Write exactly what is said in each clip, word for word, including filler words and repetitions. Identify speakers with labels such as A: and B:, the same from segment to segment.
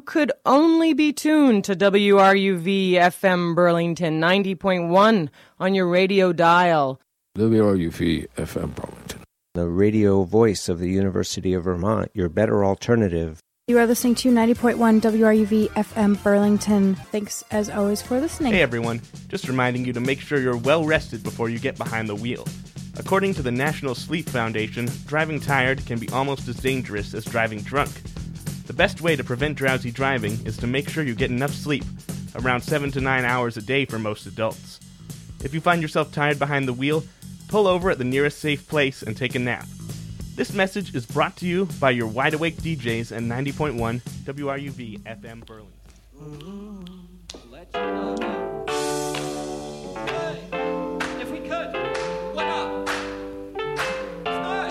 A: could only be tuned to W R U V F M Burlington ninety point one on your radio dial.
B: W R U V F M Burlington,
C: the radio voice of the University of Vermont, your better alternative.
D: You are listening to ninety point one W R U V F M Burlington. Thanks, as always, for listening.
E: Hey, everyone. Just reminding you to make sure you're well rested before you get behind the wheel. According to the National Sleep Foundation, driving tired can be almost as dangerous as driving drunk. The best way to prevent drowsy driving is to make sure you get enough sleep, around seven to nine hours a day for most adults. If you find yourself tired behind the wheel, pull over at the nearest safe place and take a nap. This message is brought to you by your wide-awake D Js at ninety point one W R U V F M Burlington.
F: Let your love out. Hey, if we could, why not? Smile.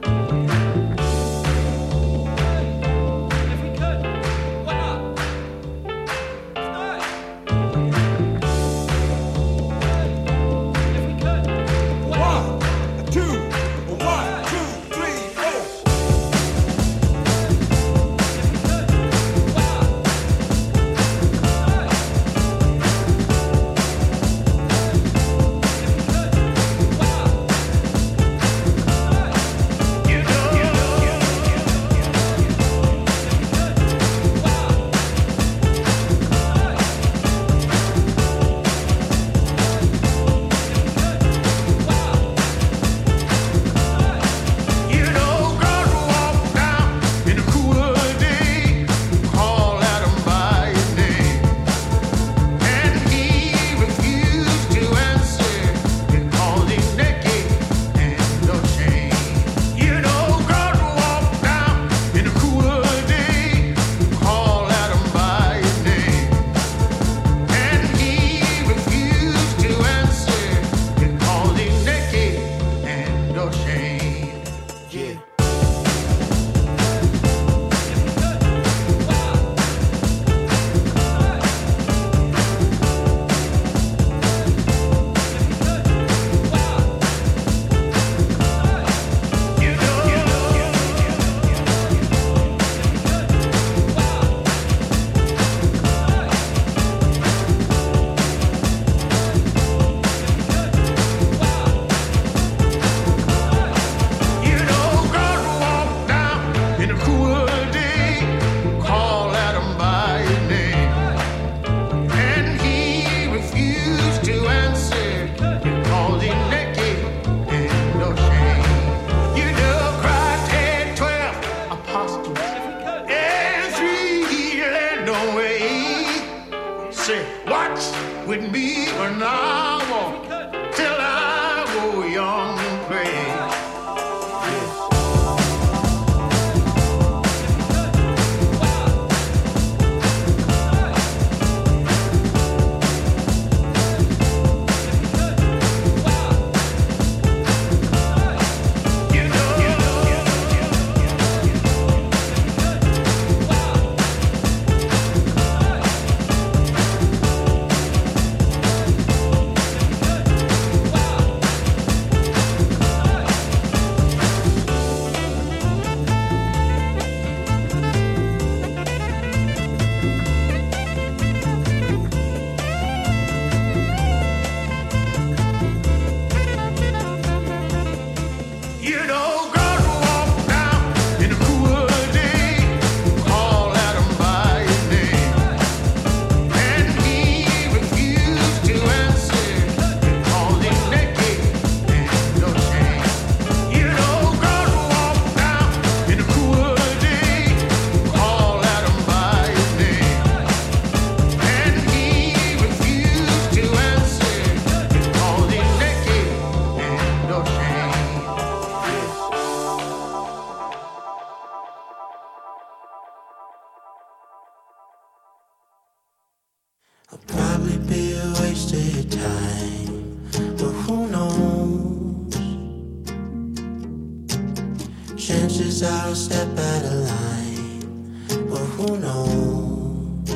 F: Hey, if we could, why not? Smile. Hey, if we could, why not?
G: One, two.
H: I'll probably be a waste of your time, but who knows? Chances are I'll step out of line, but who knows?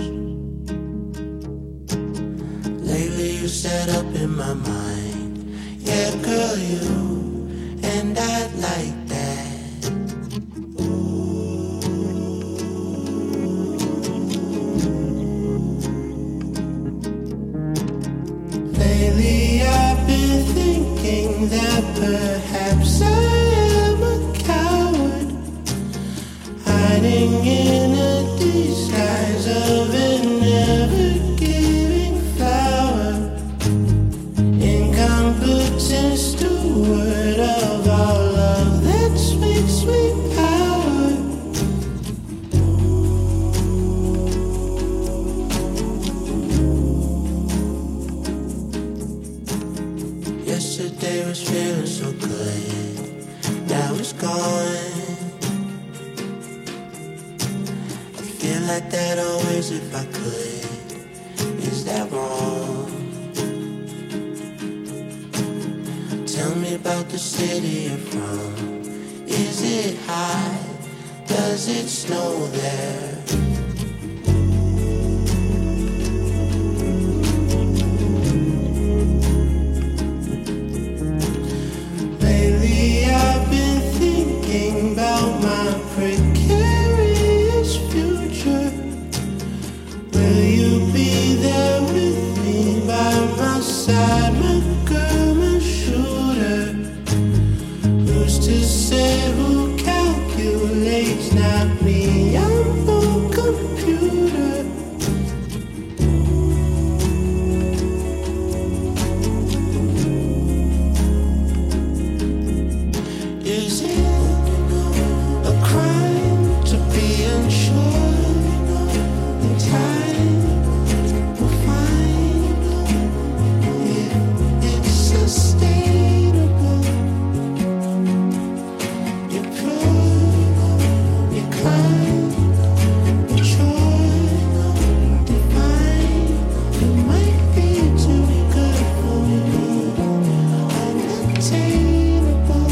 H: Lately you set up in my mind, yeah girl you, and I'd like that. Ooh. perhaps I am a coward, hiding in a disguise of an ever-giving flower, incompetent steward of all love that sweet, sweet power. Yesterday was feeling so good, now it's gone. I feel like that always if I could. Is that wrong? Tell me about the city you're from. Is it high? Does it snow there? Lately I've been thinking about my precarious future. Will you be there with me by my side, my girl, my shooter? Who's to say who calculates? Not me, I'm no computer. Is it a crime to be unsure? In time we'll find if it's sustainable. You're pure, you're kind, you're sure, divine. You might be too good for me, unattainable.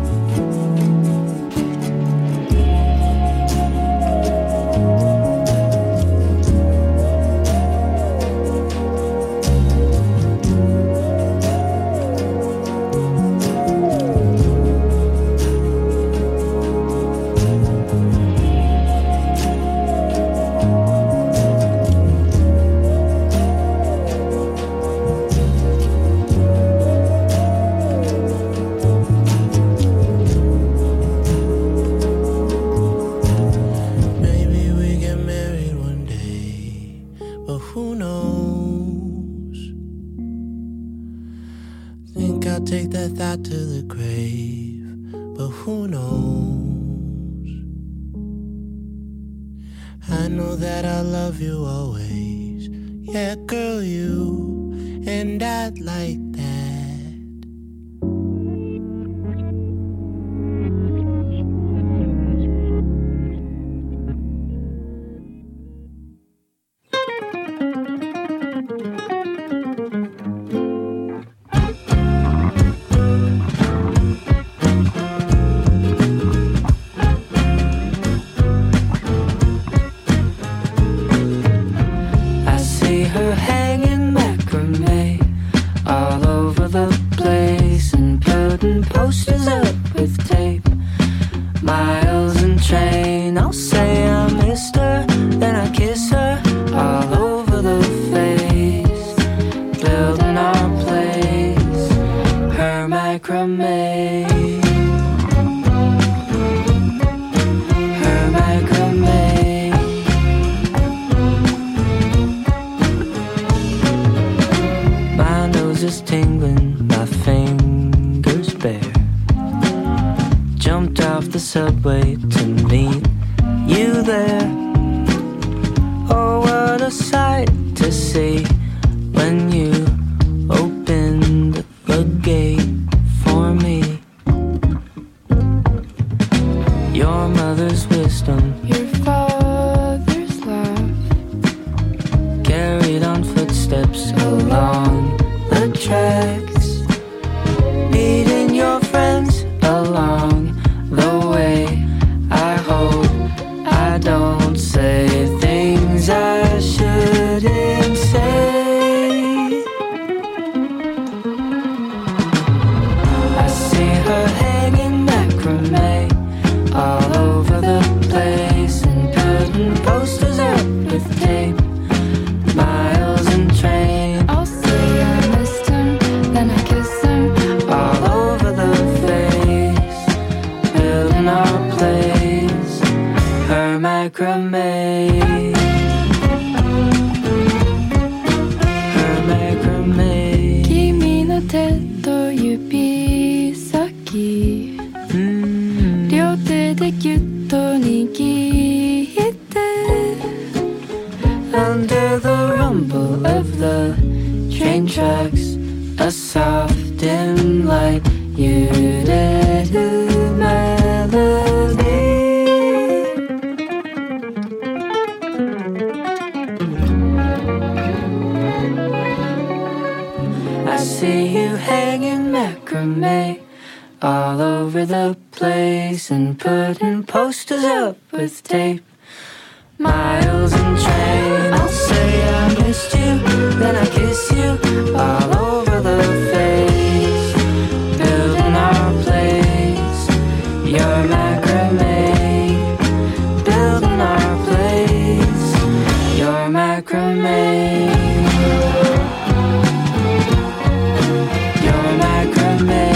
H: Maybe we get married one day, but who knows? Think I'll take that thought to the grave, but who knows? I know that I'll love you always. Yeah, girl, you and I'd like that.
G: I see her hanging macrame all over the place and putting posters up with tape. Miles and train, I'll say I missed her, then I kiss her all over the face, building our place, her macrame, her macrame. My nose is tingling, my fingers bare. Jumped off the subway to meet you there. Oh, what a sight to see when you opened the gate for me. Your mother's wisdom,
D: Your father's laugh,
G: carried on footsteps along the tracks, meeting your friends along the way. I hope I don't say things I shouldn't say. I see her hanging macrame all over the place and putting posters up with tape. Miles and train,
D: I'll say I missed him, then I kiss him
G: all over the macrame. Her macrame.
I: 君の手と指先、両手でギュッと握って
G: Under the rumble of the train tracks, a soft dim light, muted melody. I see you hanging macrame all over the place and putting posters up with tape. Miles and train, I'll say I missed you, then I kiss you all over the face. Building our place, your macrame. Building our place, your macrame. Your macrame.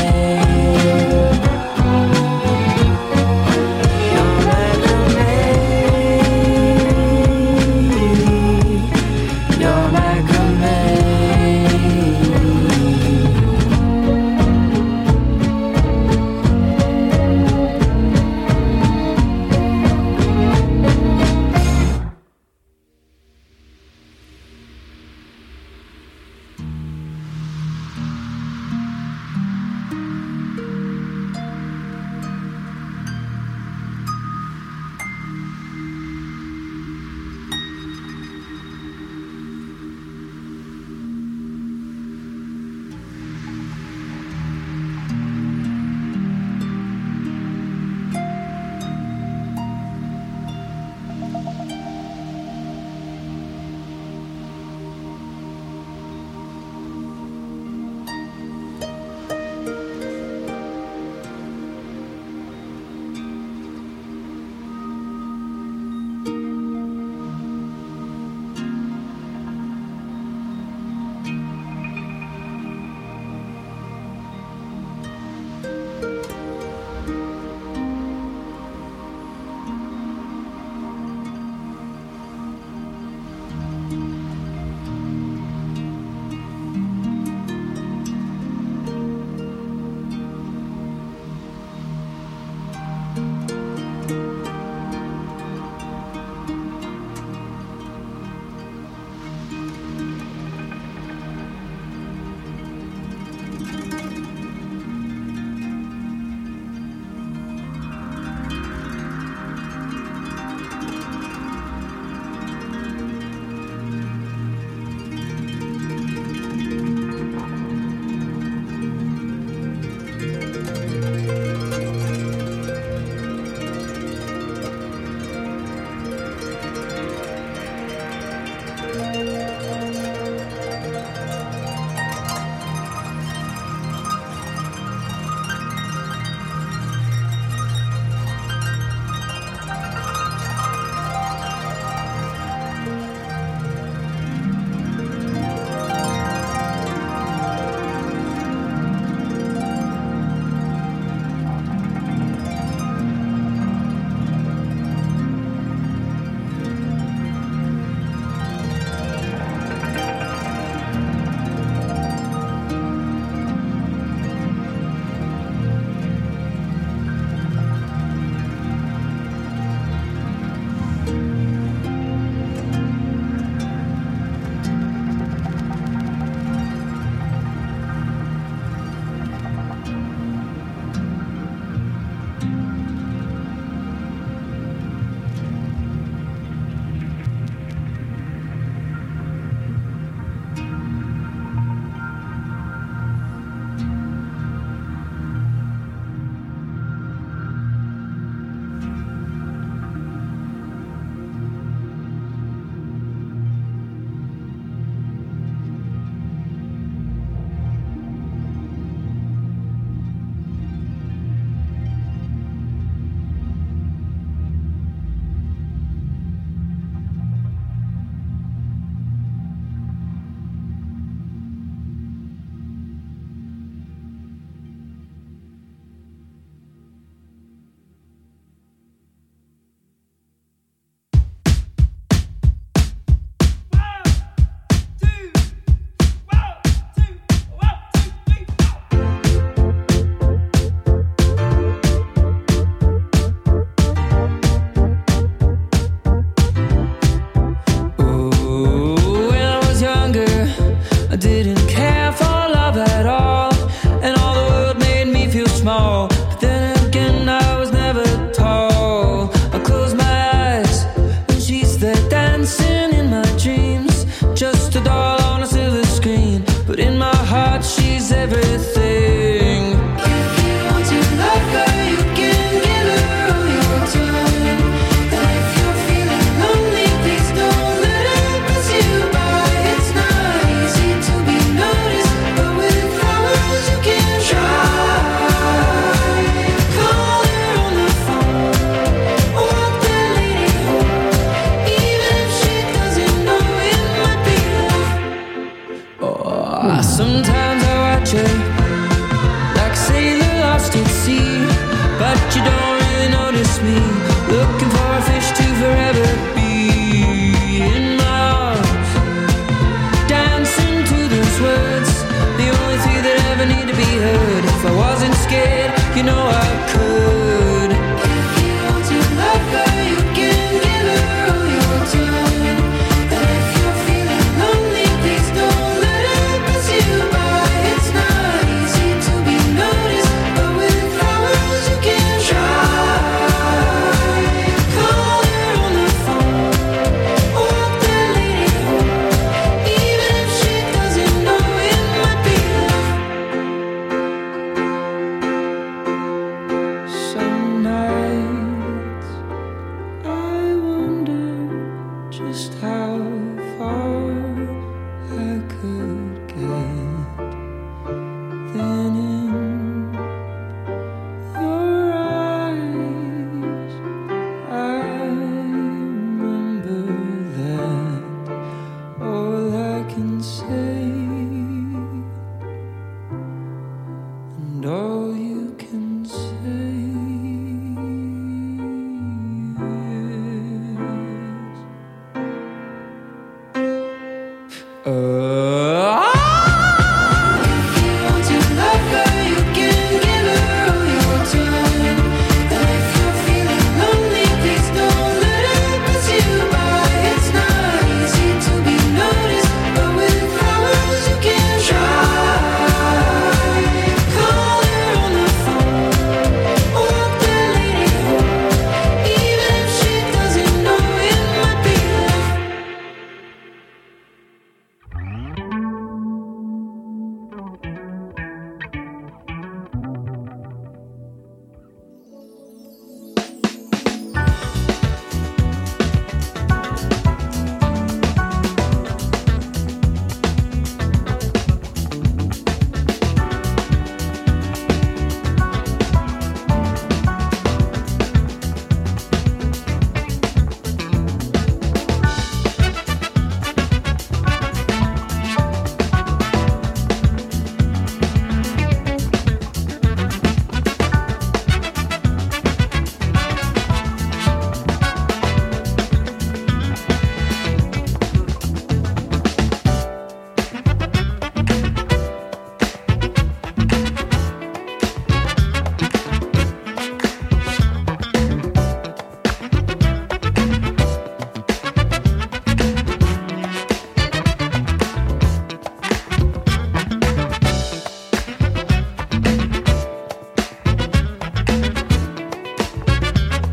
G: chase me, looking for a fish to forever be in my arms, dancing to those words, the only three that ever need to be heard. If I wasn't scared, you know I could.